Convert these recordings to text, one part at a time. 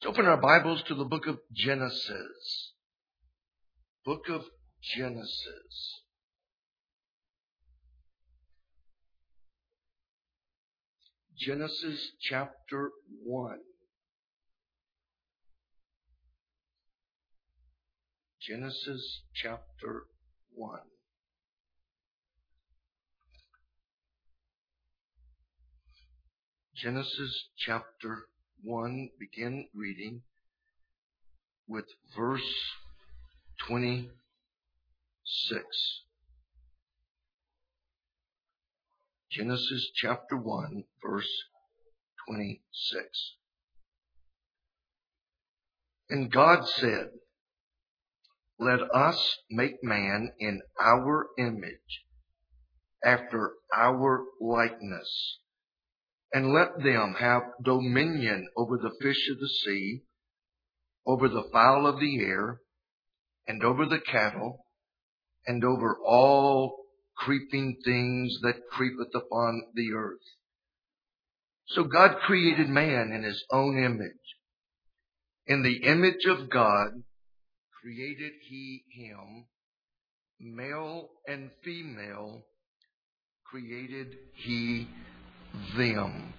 Open our Bibles to the book of Genesis. Book of Genesis. Genesis chapter 1. Genesis chapter 1. Genesis chapter 1, begin reading with verse 26. Genesis chapter 1, verse 26. And God said, "Let us make man in our image, after our likeness, and let them have dominion over the fish of the sea, over the fowl of the air, and over the cattle, and over all creeping things that creepeth upon the earth." So God created man in his own image. In the image of God created he him, male and female created he them.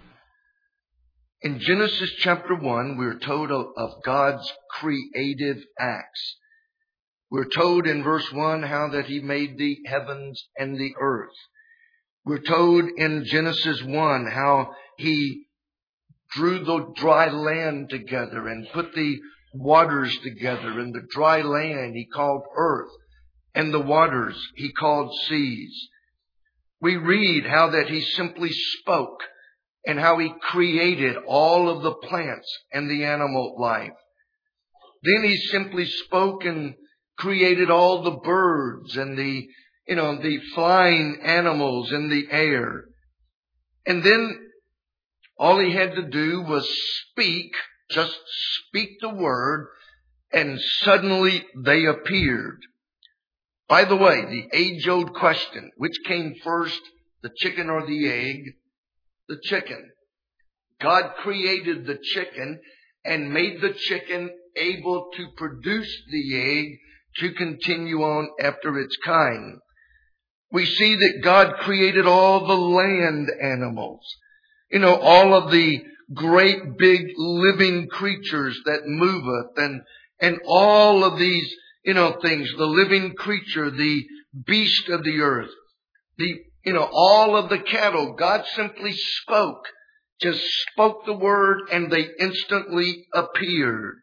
In Genesis chapter 1, we're told of God's creative acts. We're told in verse 1 how that he made the heavens and the earth. We're told in Genesis 1 how he drew the dry land together and put the waters together. And the dry land he called earth, and the waters he called seas. We read how that he simply spoke and how he created all of the plants and the animal life. Then he simply spoke and created all the birds and the flying animals in the air. And then all he had to do was speak, just speak the word, and suddenly they appeared. By the way, the age-old question, which came first, the chicken or the egg? The chicken. God created the chicken and made the chicken able to produce the egg to continue on after its kind. We see that God created all the land animals. All of the great big living creatures that moveth and all of these things, the living creature, the beast of the earth, all of the cattle. God simply spoke, just spoke the word, and they instantly appeared.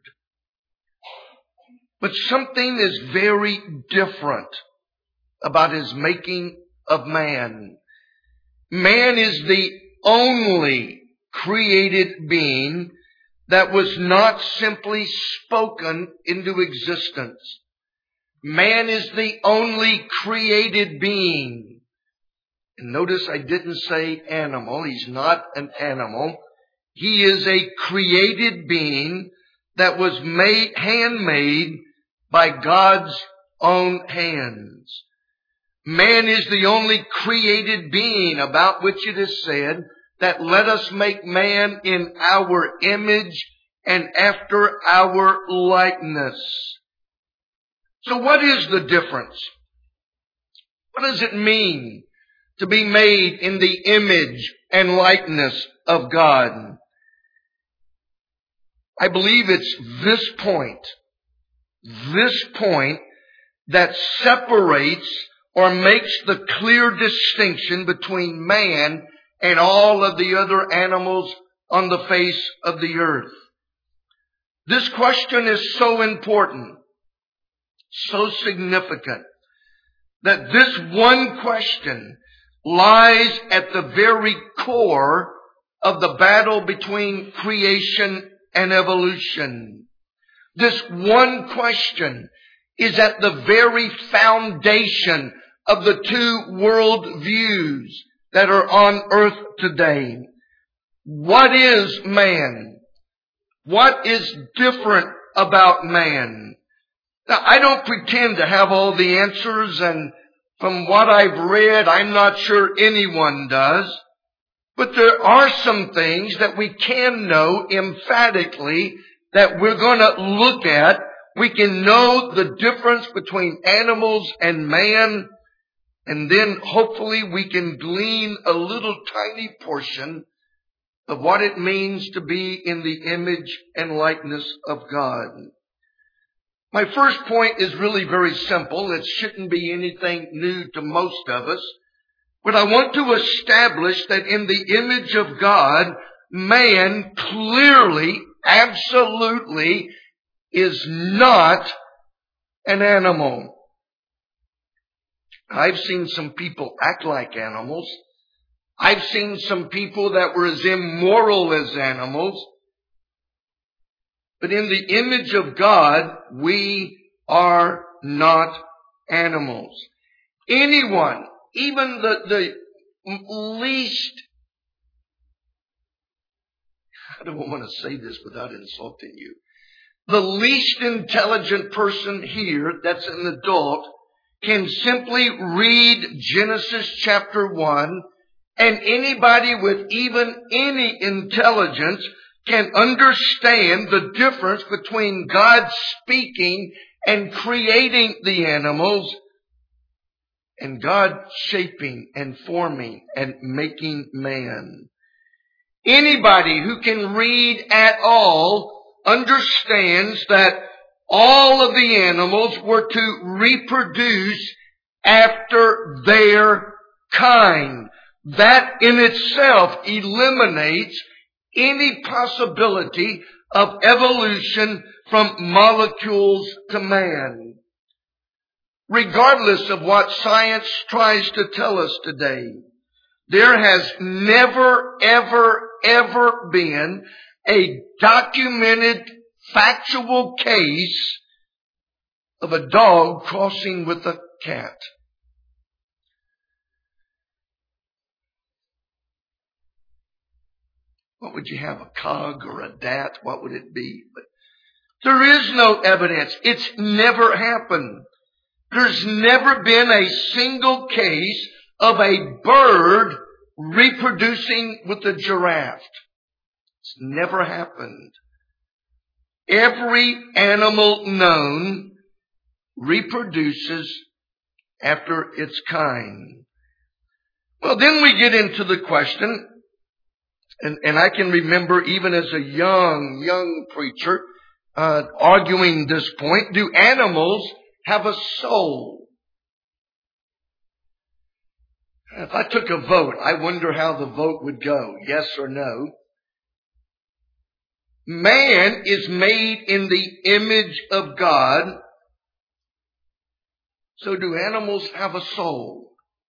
But something is very different about his making of man. Man is the only created being that was not simply spoken into existence. Man is the only created being. And notice I didn't say animal. He's not an animal. He is a created being that was handmade by God's own hands. Man is the only created being about which it is said that let us make man in our image and after our likeness. So what is the difference? What does it mean to be made in the image and likeness of God? I believe it's this point that separates or makes the clear distinction between man and all of the other animals on the face of the earth. This question is so important, so significant, that this one question lies at the very core of the battle between creation and evolution. This one question is at the very foundation of the two world views that are on earth today. What is man? What is different about man? Now, I don't pretend to have all the answers, and from what I've read, I'm not sure anyone does. But there are some things that we can know emphatically that we're going to look at, we can know the difference between animals and man, and then hopefully we can glean a little tiny portion of what it means to be in the image and likeness of God. My first point is really very simple. It shouldn't be anything new to most of us. But I want to establish that in the image of God, man clearly, absolutely is not an animal. I've seen some people act like animals. I've seen some people that were as immoral as animals. But in the image of God, we are not animals. Anyone, even the least, I don't want to say this without insulting you, the least intelligent person here that's an adult can simply read Genesis chapter 1, and anybody with even any intelligence can understand the difference between God speaking and creating the animals and God shaping and forming and making man. Anybody who can read at all understands that all of the animals were to reproduce after their kind. That in itself eliminates any possibility of evolution from molecules to man. Regardless of what science tries to tell us today, there has never, ever been a documented, factual case of a dog crossing with a cat. What would you have, a cog or a dat? What would it be? But there is no evidence. It's never happened. There's never been a single case of a bird reproducing with a giraffe. It's never happened. Every animal known reproduces after its kind. Well, then we get into the question, and I can remember even as a young preacher arguing this point, do animals have a soul? If I took a vote, I wonder how the vote would go, yes or no. Man is made in the image of God. So do animals have a soul?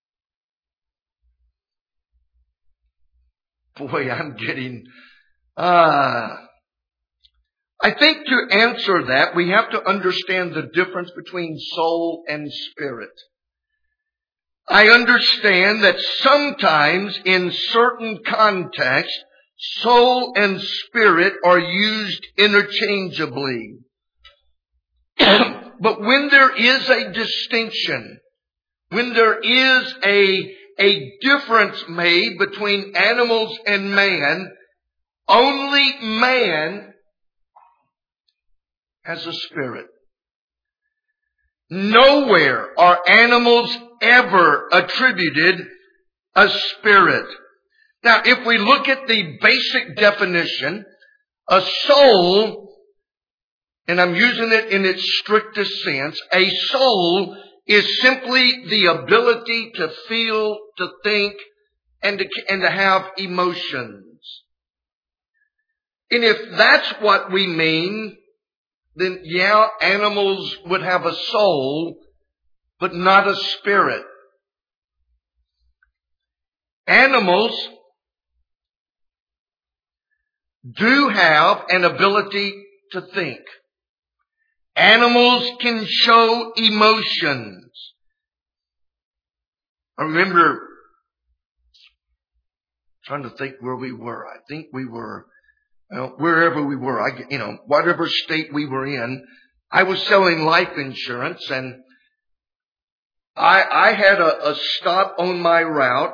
Boy, I'm getting... I think to answer that, we have to understand the difference between soul and spirit. I understand that sometimes in certain contexts, soul and spirit are used interchangeably. But when there is a distinction, when there is a difference made between animals and man, only man has a spirit. Nowhere are animals ever attributed a spirit. Now, if we look at the basic definition, a soul, and I'm using it in its strictest sense, a soul is simply the ability to feel, to think, and to have emotions. And if that's what we mean, then yeah, animals would have a soul, but not a spirit. Animals do have an ability to think. Animals can show emotions. I remember trying to think where we were. I think we were, wherever we were, whatever state we were in, I was selling life insurance, and I had a stop on my route.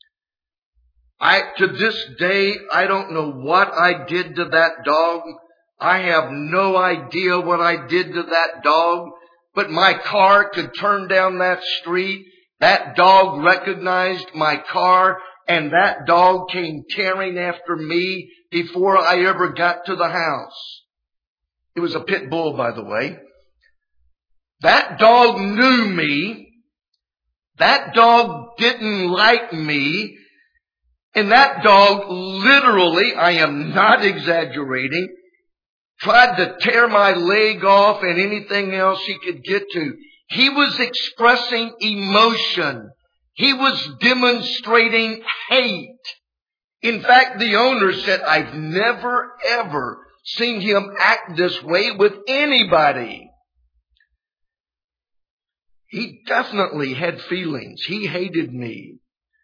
To this day, I don't know what I did to that dog. I have no idea what I did to that dog, but my car could turn down that street. That dog recognized my car, and that dog came tearing after me before I ever got to the house. It was a pit bull, by the way. That dog knew me. That dog didn't like me. And that dog literally, I am not exaggerating, tried to tear my leg off and anything else he could get to. He was expressing emotion. He was demonstrating hate. In fact, the owner said, I've never ever seen him act this way with anybody. He definitely had feelings. He hated me.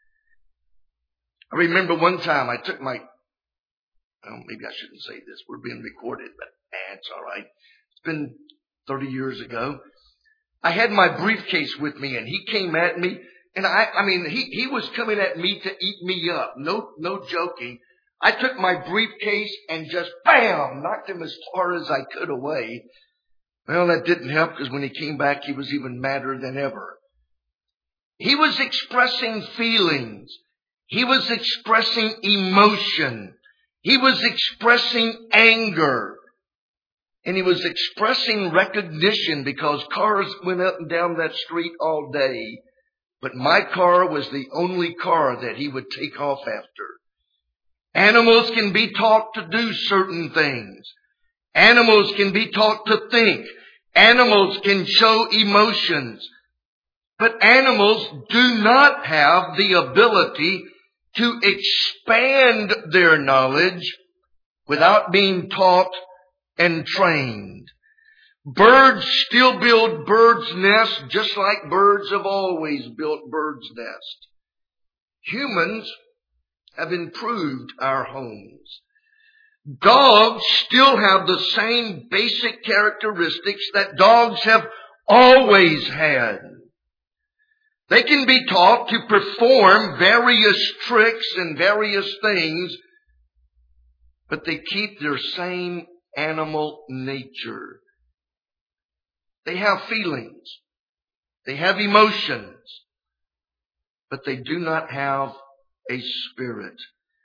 I remember one time I took my, maybe I shouldn't say this. We're being recorded, but it's all right. It's been 30 years ago. I had my briefcase with me, and he came at me, and he was coming at me to eat me up. No joking. I took my briefcase and just bam, knocked him as far as I could away. Well, that didn't help, because when he came back, he was even madder than ever. He was expressing feelings. He was expressing emotion. He was expressing anger. And he was expressing recognition, because cars went up and down that street all day. But my car was the only car that he would take off after. Animals can be taught to do certain things. Animals can be taught to think. Animals can show emotions. But animals do not have the ability to expand their knowledge without being taught and trained. Birds still build birds' nests just like birds have always built birds' nests. Humans have improved our homes. Dogs still have the same basic characteristics that dogs have always had. They can be taught to perform various tricks and various things, but they keep their same animal nature. They have feelings. They have emotions, but they do not have a spirit.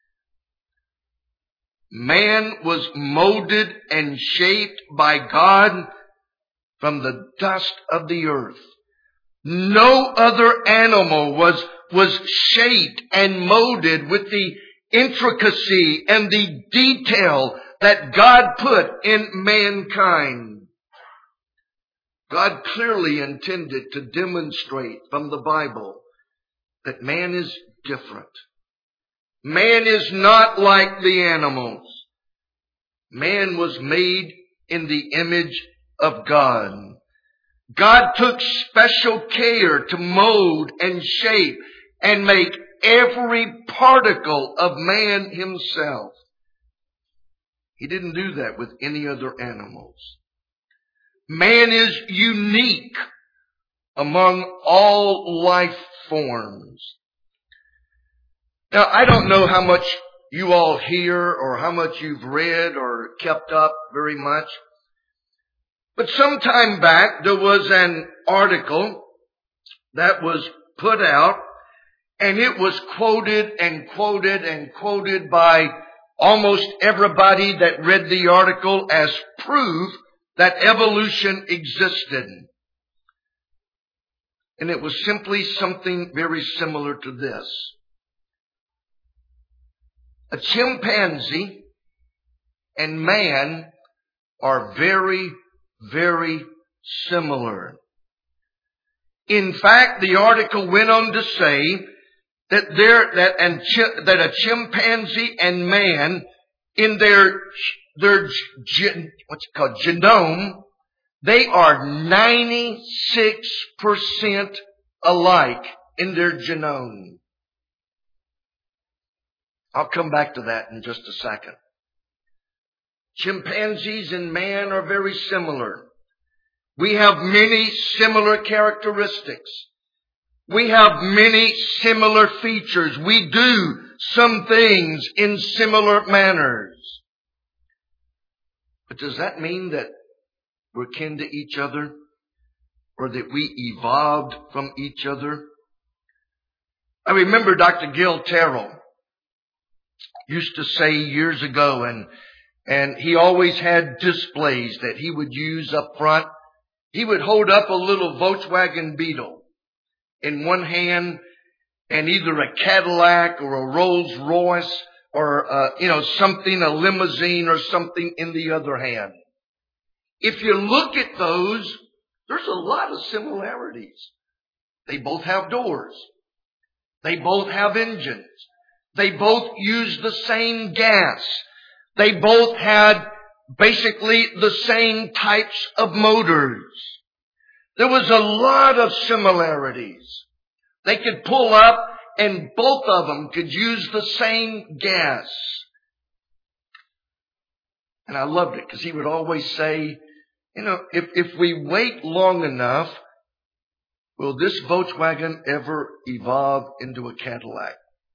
Man was molded and shaped by God from the dust of the earth. No other animal was shaped and molded with the intricacy and the detail that God put in mankind. God clearly intended to demonstrate from the Bible that man is different. Man is not like the animals. Man was made in the image of God. God took special care to mold and shape and make every particle of man himself. He didn't do that with any other animals. Man is unique among all life forms. Now, I don't know how much you all hear or how much you've read or kept up very much. But some time back, there was an article that was put out, and it was quoted and quoted and quoted by almost everybody that read the article as proof that evolution existed. And it was simply something very similar to this. A chimpanzee and man are very, very similar. In fact, the article went on to say that a chimpanzee and man in their genome, they are 96% alike in their genome. I'll come back to that in just a second. Chimpanzees and man are very similar. We have many similar characteristics. We have many similar features. We do some things in similar manners. But does that mean that we're kin to each other? Or that we evolved from each other? I remember Dr. Gil Terrell used to say years ago, and he always had displays that he would use up front. He would hold up a little Volkswagen Beetle in one hand and either a Cadillac or a Rolls Royce or, something, a limousine or something in the other hand. If you look at those, there's a lot of similarities. They both have doors. They both have engines. They both use the same gas. They both had basically the same types of motors. There was a lot of similarities. They could pull up and both of them could use the same gas. And I loved it because he would always say, if we wait long enough, will this Volkswagen ever evolve into a Cadillac?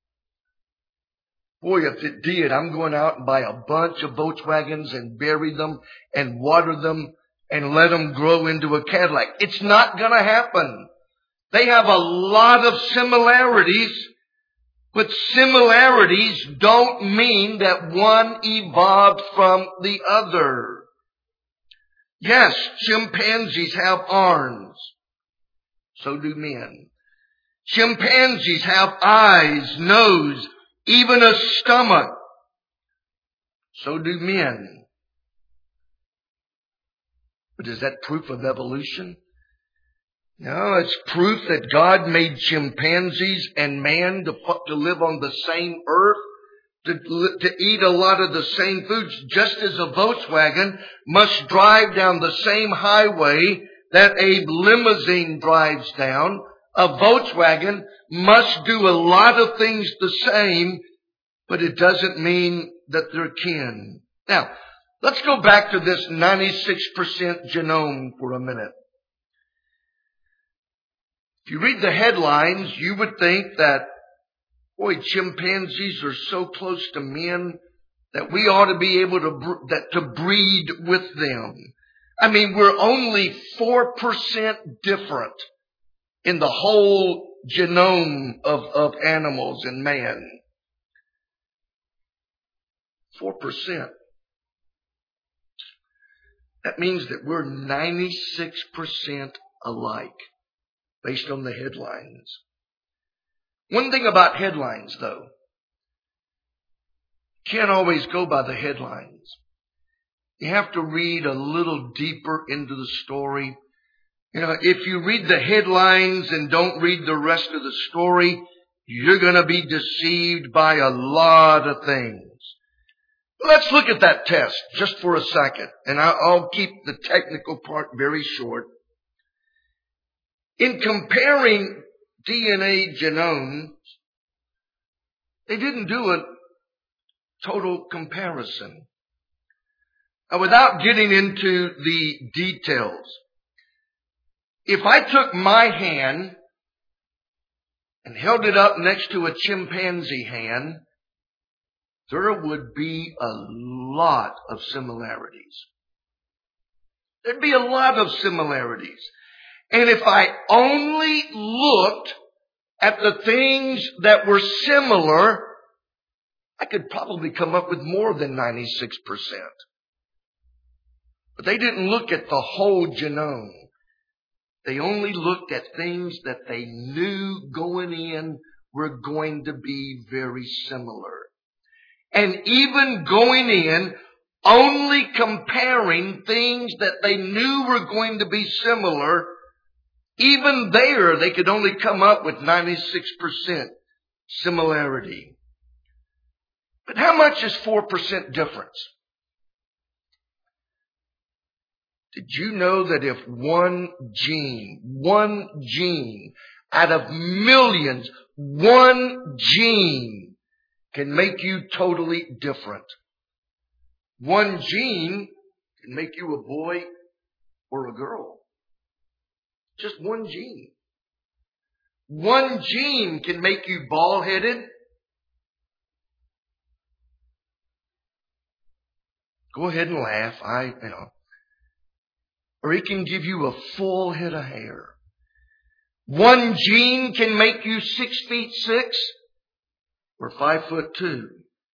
Boy, if it did, I'm going out and buy a bunch of Volkswagens and bury them and water them and let them grow into a Cadillac. It's not going to happen. They have a lot of similarities, but similarities don't mean that one evolved from the other. Yes, chimpanzees have arms. So do men. Chimpanzees have eyes, nose, even a stomach. So do men. But is that proof of evolution? No, it's proof that God made chimpanzees and man to live on the same earth, to eat a lot of the same foods, just as a Volkswagen must drive down the same highway that a limousine drives down. A Volkswagen must do a lot of things the same, but it doesn't mean that they're kin. Now, let's go back to this 96% genome for a minute. If you read the headlines, you would think that, boy, chimpanzees are so close to men that we ought to be able to breed with them. I mean, we're only 4% different in the whole genome of animals and man. 4%. That means that we're 96% alike, based on the headlines. One thing about headlines, though, you can't always go by the headlines. You have to read a little deeper into the story. If you read the headlines and don't read the rest of the story, you're going to be deceived by a lot of things. Let's look at that test just for a second, and I'll keep the technical part very short. In comparing DNA genomes, they didn't do a total comparison. Now, without getting into the details, if I took my hand and held it up next to a chimpanzee hand, there would be a lot of similarities. There'd be a lot of similarities. And if I only looked at the things that were similar, I could probably come up with more than 96%. But they didn't look at the whole genome. They only looked at things that they knew going in were going to be very similar. And even going in, only comparing things that they knew were going to be similar, even there they could only come up with 96% similarity. But how much is 4% difference? Did you know that if one gene out of millions, one gene can make you totally different? One gene can make you a boy or a girl. Just one gene. One gene can make you bald-headed Go ahead and laugh. Or he can give you a full head of hair. One gene can make you 6'6" or 5'2".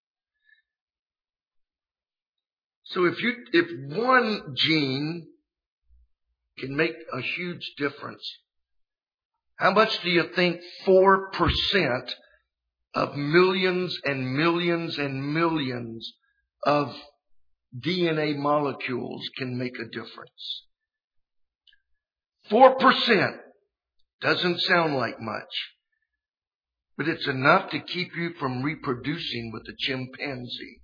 So if one gene can make a huge difference, how much do you think 4% of millions and millions and millions of DNA molecules can make a difference? 4% doesn't sound like much, but it's enough to keep you from reproducing with a chimpanzee.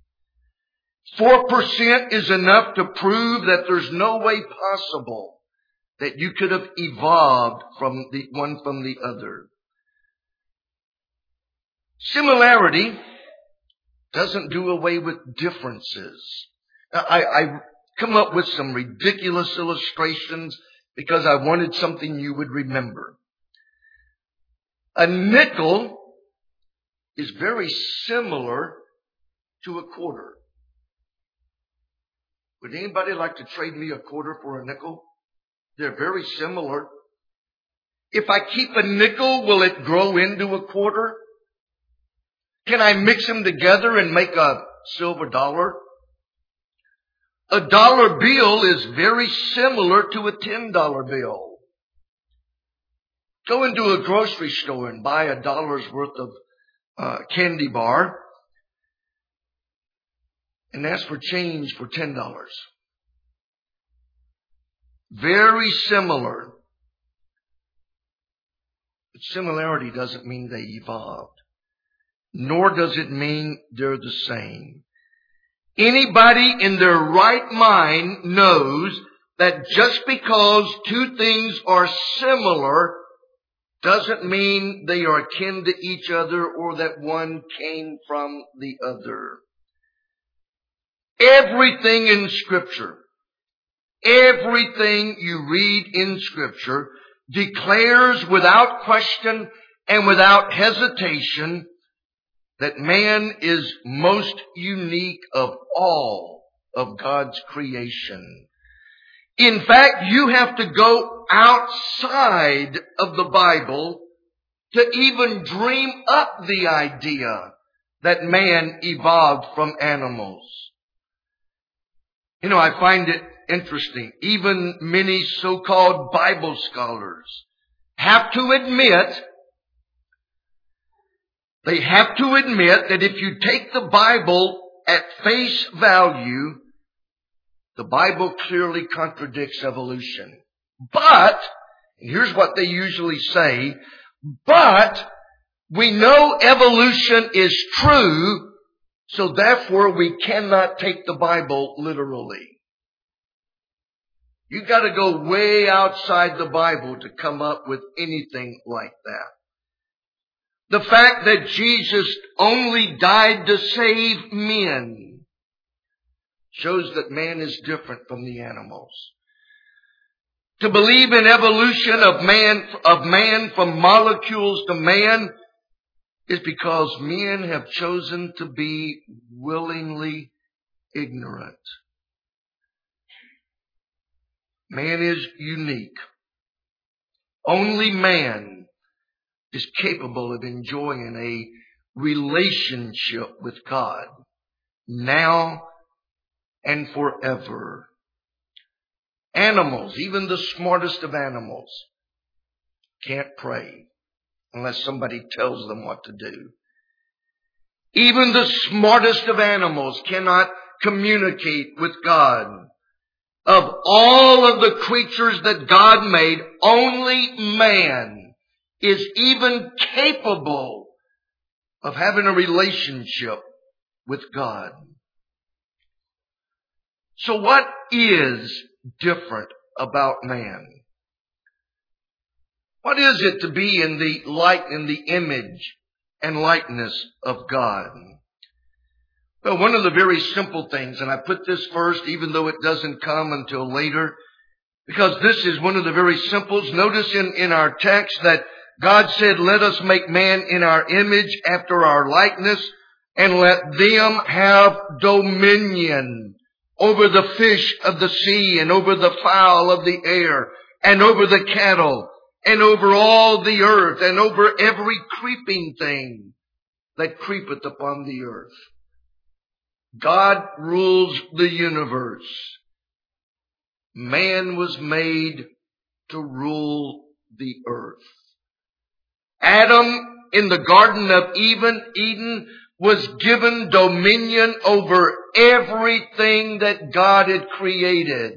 4% is enough to prove that there's no way possible that you could have evolved from the one from the other. Similarity doesn't do away with differences. Now, I come up with some ridiculous illustrations because I wanted something you would remember. A nickel is very similar to a quarter. Would anybody like to trade me a quarter for a nickel? They're very similar. If I keep a nickel, will it grow into a quarter? Can I mix them together and make a silver dollar? A dollar bill is very similar to a $10 bill. Go into a grocery store and buy $1 worth of candy bar and ask for change for $10. Very similar. But similarity doesn't mean they evolved. Nor does it mean they're the same. Anybody in their right mind knows that just because two things are similar doesn't mean they are akin to each other or that one came from the other. Everything in Scripture, everything you read in Scripture declares without question and without hesitation that man is most unique of all of God's creation. In fact, you have to go outside of the Bible to even dream up the idea that man evolved from animals. You know, I find it interesting. Even many so-called Bible scholars have to admit that if you take the Bible at face value, the Bible clearly contradicts evolution. But, and here's what they usually say, but we know evolution is true, so therefore we cannot take the Bible literally. You've got to go way outside the Bible to come up with anything like that. The fact that Jesus only died to save men shows that man is different from the animals. To believe in evolution of man from molecules to man is because men have chosen to be willingly ignorant. Man is unique. Only man is capable of enjoying a relationship with God now and forever. Animals, even the smartest of animals, can't pray unless somebody tells them what to do. Even the smartest of animals cannot communicate with God. Of all of the creatures that God made, only man is even capable of having a relationship with God. So what is different about man? What is it to be in the image and likeness of God? Well, one of the very simple things, and I put this first even though it doesn't come until later, because this is one of the very simples. Notice in our text that God said, let us make man in our image after our likeness, and let them have dominion over the fish of the sea, and over the fowl of the air, and over the cattle, and over all the earth, and over every creeping thing that creepeth upon the earth. God rules the universe. Man was made to rule the earth. Adam in the Garden of Eden was given dominion over everything that God had created.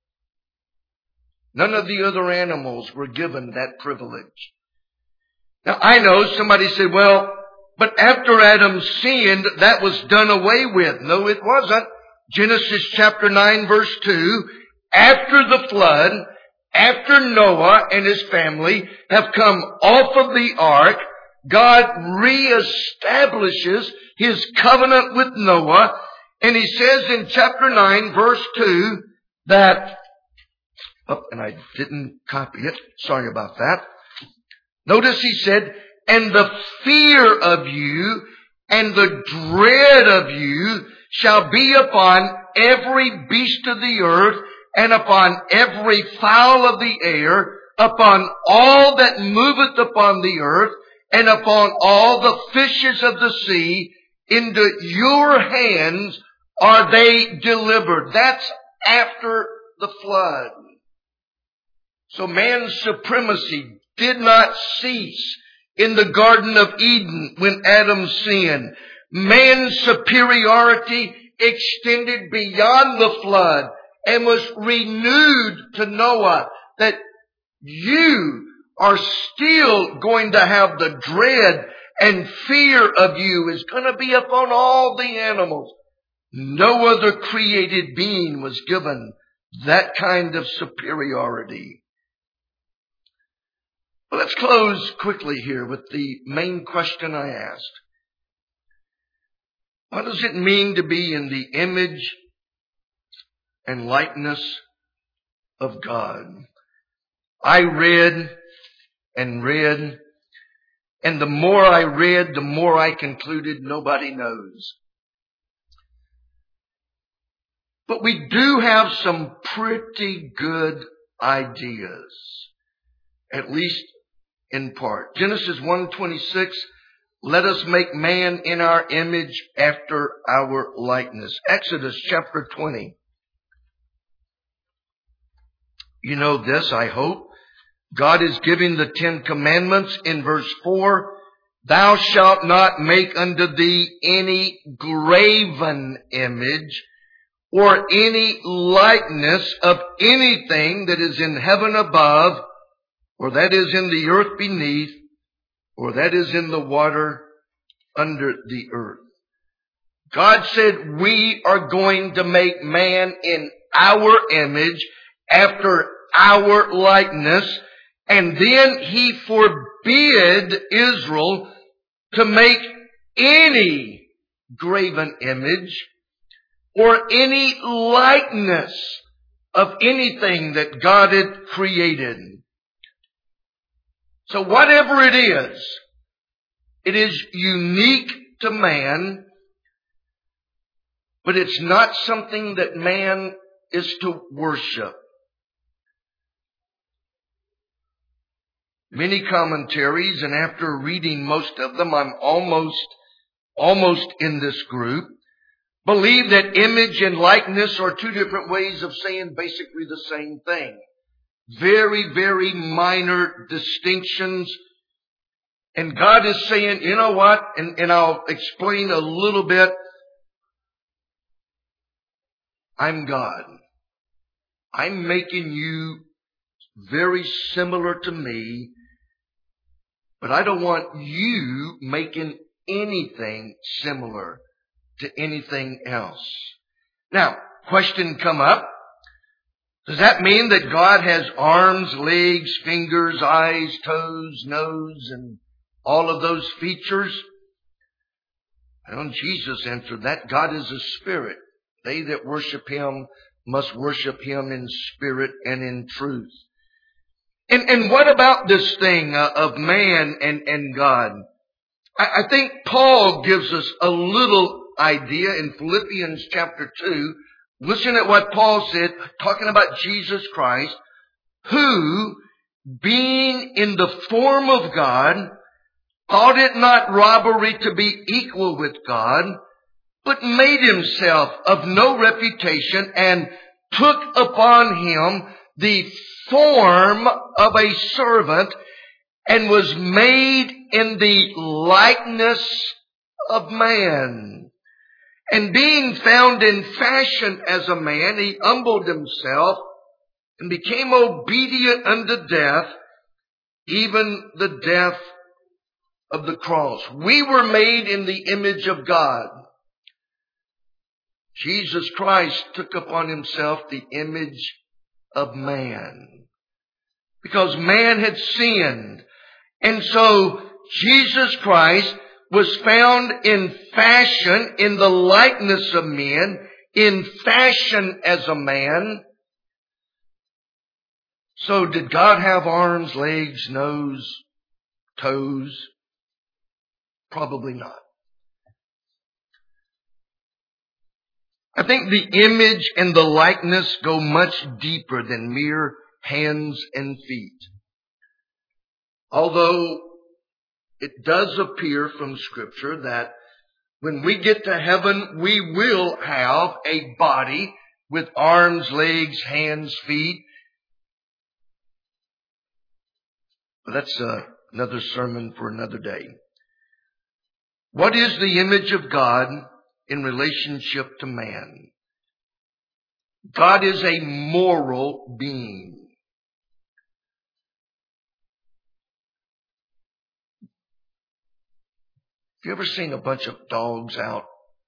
None of the other animals were given that privilege. Now I know somebody said, well, but after Adam sinned, that was done away with. No, it wasn't. Genesis chapter 9 verse 2, after the flood, after Noah and his family have come off of the ark, God reestablishes His covenant with Noah. And He says in chapter 9 verse 2 that, and I didn't copy it. Sorry about that. Notice He said, and the fear of you and the dread of you shall be upon every beast of the earth, and upon every fowl of the air, upon all that moveth upon the earth, and upon all the fishes of the sea. Into your hands are they delivered. That's after the flood. So man's supremacy did not cease in the Garden of Eden when Adam sinned. Man's superiority extended beyond the flood and was renewed to Noah, that you are still going to have the dread and fear of you is going to be upon all the animals. No other created being was given that kind of superiority. Well, let's close quickly here with the main question I asked. What does it mean to be in the image and likeness of God? I read, and the more I read, the more I concluded nobody knows. But we do have some pretty good ideas, at least in part. Genesis 1:26, let us make man in our image after our likeness. Exodus chapter 20. You know this, I hope. God is giving the 10 Commandments in verse 4. Thou shalt not make unto thee any graven image or any likeness of anything that is in heaven above, or that is in the earth beneath, or that is in the water under the earth. God said we are going to make man in our image, after our likeness, and then He forbid Israel to make any graven image or any likeness of anything that God had created. So whatever it is unique to man, but it's not something that man is to worship. Many commentaries, and after reading most of them, I'm almost in this group, believe that image and likeness are two different ways of saying basically the same thing. Very, very minor distinctions. And God is saying, you know what? And I'll explain a little bit. I'm God. I'm making you very similar to me, but I don't want you making anything similar to anything else. Now, question come up. Does that mean that God has arms, legs, fingers, eyes, toes, nose, and all of those features? Well, Jesus answered that. God is a spirit. They that worship Him must worship Him in spirit and in truth. And what about this thing of man and God? I think Paul gives us a little idea in Philippians chapter 2, Listen at what Paul said, talking about Jesus Christ, who, being in the form of God, thought it not robbery to be equal with God, but made himself of no reputation and took upon him the form of a servant and was made in the likeness of man. And being found in fashion as a man, he humbled himself and became obedient unto death, even the death of the cross. We were made in the image of God. Jesus Christ took upon himself the image of man, because man had sinned. And so Jesus Christ was found in fashion, in the likeness of men, in fashion as a man. So did God have arms, legs, nose, toes? Probably not. I think the image and the likeness go much deeper than mere hands and feet. Although it does appear from Scripture that when we get to heaven, we will have a body with arms, legs, hands, feet. But that's another sermon for another day. What is the image of God in relationship to man? God is a moral being. Have you ever seen a bunch of dogs out?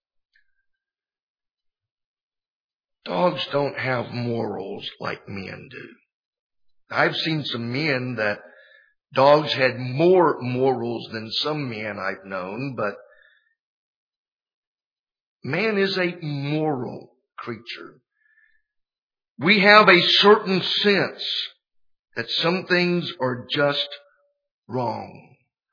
Dogs don't have morals like men do. I've seen some men that dogs had more morals than some men I've known, but man is a moral creature. We have a certain sense that some things are just wrong.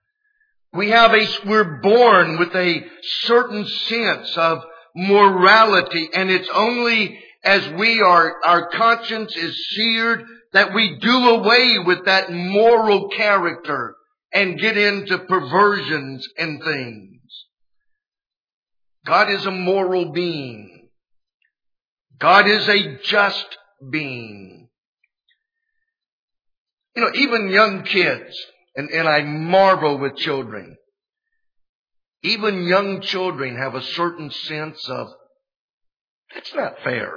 We're born with a certain sense of morality, and it's only as our conscience is seared that we do away with that moral character and get into perversions and things. God is a moral being. God is a just being. Even young kids, and I marvel with children. Even young children have a certain sense of, that's not fair.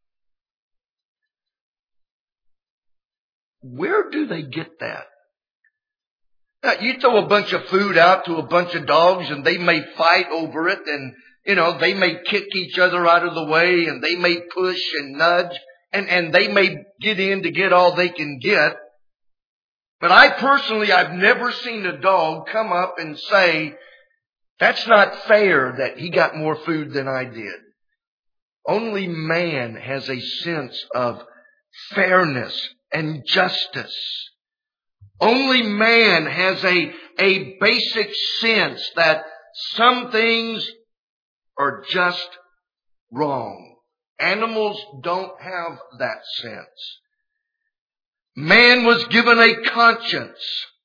Where do they get that? Now, you throw a bunch of food out to a bunch of dogs and they may fight over it, and they may kick each other out of the way, and they may push and nudge, and they may get in to get all they can get. But I've never seen a dog come up and say, that's not fair that he got more food than I did. Only man has a sense of fairness and justice. Only man has a basic sense that some things are just wrong. Animals don't have that sense. Man was given a conscience.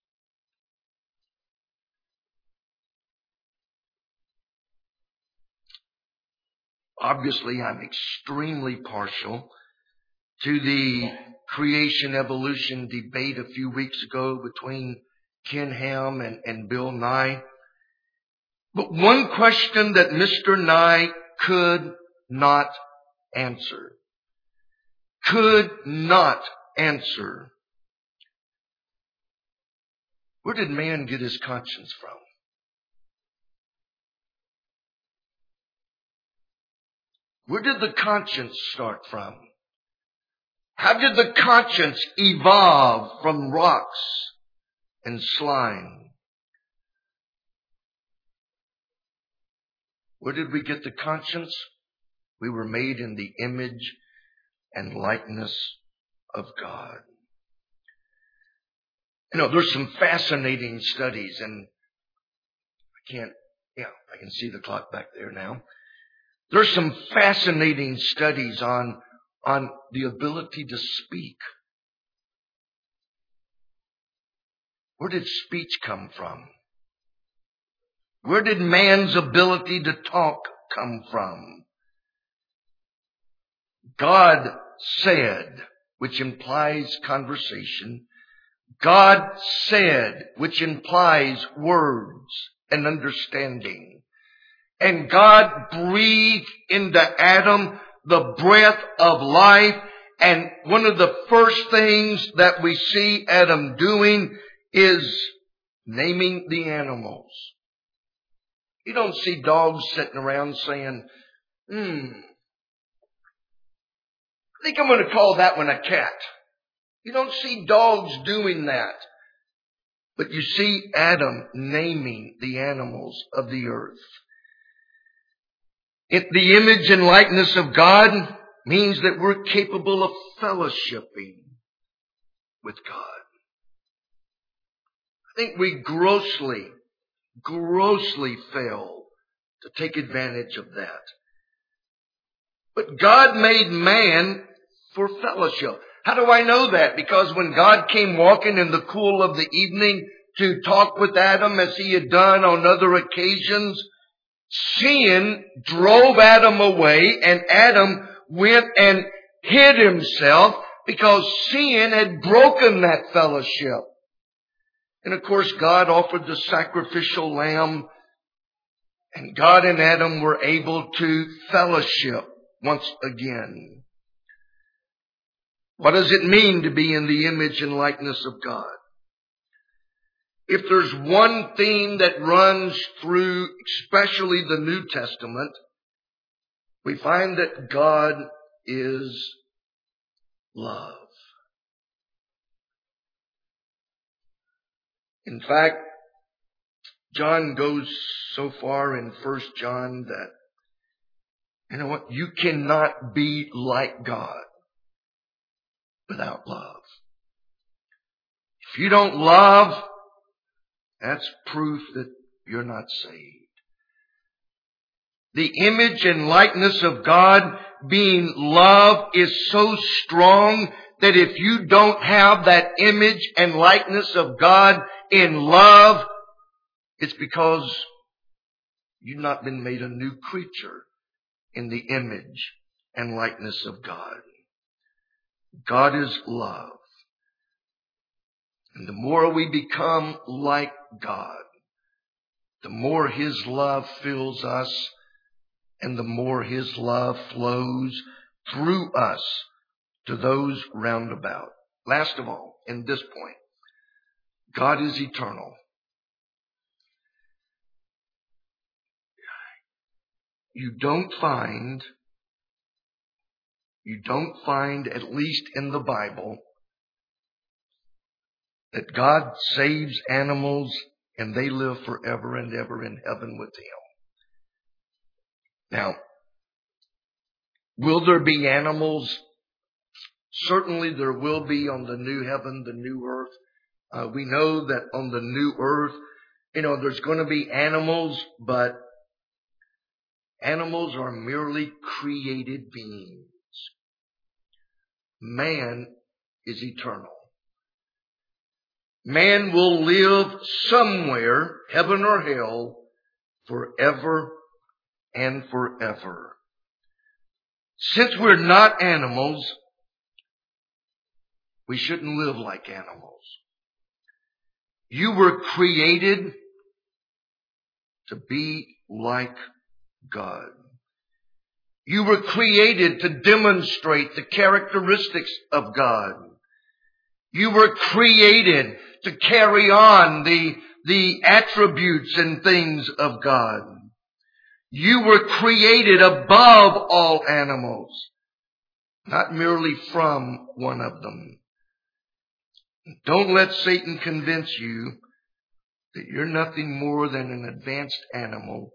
Obviously, I'm extremely partial to the creation evolution debate a few weeks ago between Ken Ham and Bill Nye. But one question that Mr. Nye could not answer. Where did man get his conscience from? Where did the conscience start from? How did the conscience evolve from rocks and slime? Where did we get the conscience? We were made in the image and likeness of God. There's some fascinating studies, and I can see the clock back there now. There's some fascinating studies on the ability to speak. Where did speech come from? Where did man's ability to talk come from? God said, which implies conversation. God said, which implies words and understanding. And God breathed into Adam the breath of life. And one of the first things that we see Adam doing is naming the animals. You don't see dogs sitting around saying, I think I'm going to call that one a cat. You don't see dogs doing that. But you see Adam naming the animals of the earth. The image and likeness of God means that we're capable of fellowshipping with God. I think we grossly fail to take advantage of that. But God made man for fellowship. How do I know that? Because when God came walking in the cool of the evening to talk with Adam as he had done on other occasions, sin drove Adam away, and Adam went and hid himself because sin had broken that fellowship. And of course, God offered the sacrificial lamb, and God and Adam were able to fellowship once again. What does it mean to be in the image and likeness of God? If there's one theme that runs through, especially the New Testament, we find that God is love. In fact, John goes so far in 1 John that, you know what, you cannot be like God without love. If you don't love, that's proof that you're not saved. The image and likeness of God being love is so strong that if you don't have that image and likeness of God in love, it's because you've not been made a new creature in the image and likeness of God. God is love. And the more we become like God, the more His love fills us, and the more His love flows through us to those round about. Last of all, in this point, God is eternal. You don't find, at least in the Bible, that God saves animals and they live forever and ever in heaven with Him. Now, will there be animals? Certainly there will be on the new heaven, the new earth. We know that on the new earth, there's going to be animals, but animals are merely created beings. Man is eternal. Man will live somewhere, heaven or hell, forever and forever. Since we're not animals, we shouldn't live like animals. You were created to be like God. You were created to demonstrate the characteristics of God. You were created to carry on the attributes and things of God. You were created above all animals, not merely from one of them. Don't let Satan convince you that you're nothing more than an advanced animal,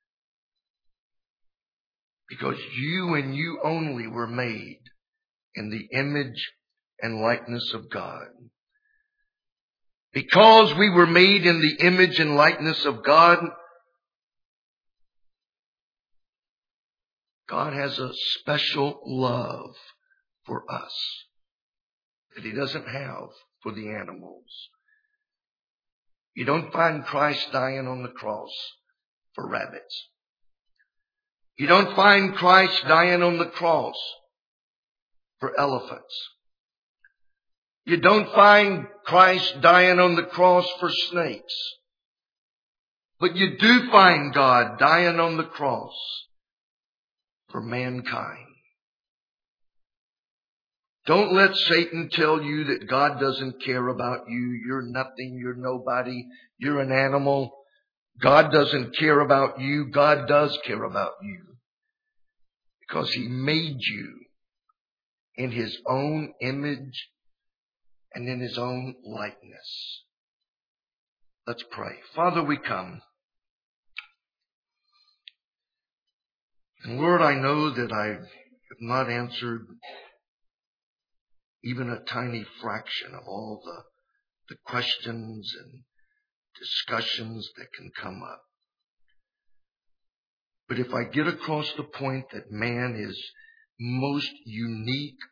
because you and you only were made in the image and likeness of God. Because we were made in the image and likeness of God, God has a special love for us that He doesn't have for the animals. You don't find Christ dying on the cross for rabbits. You don't find Christ dying on the cross for elephants. You don't find Christ dying on the cross for snakes. But you do find God dying on the cross for mankind. Don't let Satan tell you that God doesn't care about you. You're nothing. You're nobody. You're an animal. God doesn't care about you. God does care about you. Because He made you in His own image and in His own likeness. Let's pray. Father, we come. And Lord, I know that I have not answered even a tiny fraction of all the questions and discussions that can come up. But if I get across the point that man is most unique